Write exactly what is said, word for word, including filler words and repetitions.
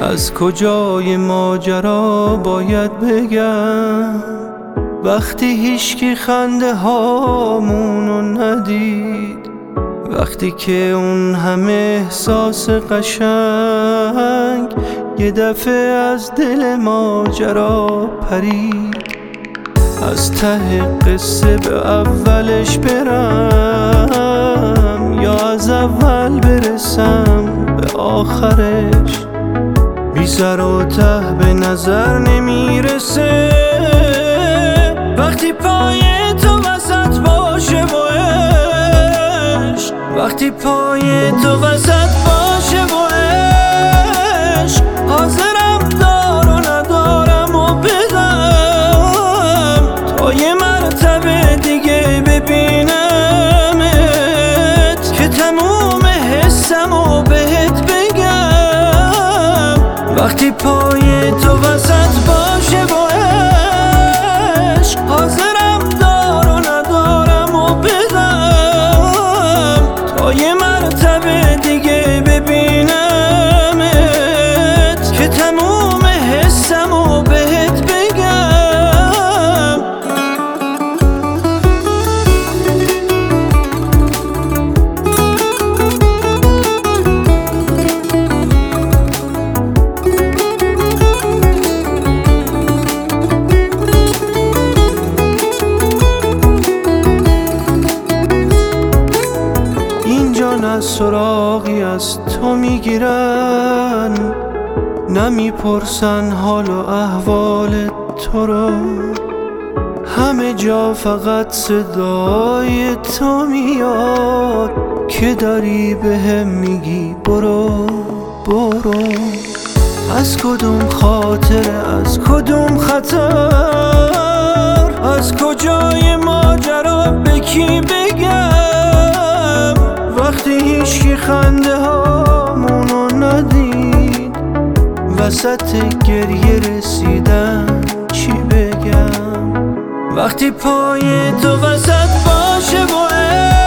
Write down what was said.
از کجای ماجرا باید بگم وقتی هیچکی خنده هامونو ندید، وقتی که اون همه احساس قشنگ یه دفعه از دل ماجرا پرید. از ته قصه به اولش برم یا از اول برسم به آخرش، بی سر و ته به نظر نمیرسه. وقتی پای تو وسط باشه و عشق، وقتی پای تو وسط باشه و عشق، حاضرم دار و ندارم و بدم تا یه مرتبه دیگه ببینمت که تموم حسم و بهت بگم. وقتی پای تو وسط باشه و عشق، حاضرم دار و ندارم و بدم تا یه مرتبه دیگه ببینمت که تموم حسم و بهت بگم. نه سراغی از تو میگیرن، نمیپرسن حال و احوال تو رو، همه جا فقط صدای تو میاد که داری بهم میگی برو برو. از کدوم خاطره، از کدوم خطر، از کجای ماجرا به کی بگم؟ وقتی هیچکی خنده هامونو ندید، وسط گریه رسیدن چی بگم؟ وقتی پای تو وسط باشه و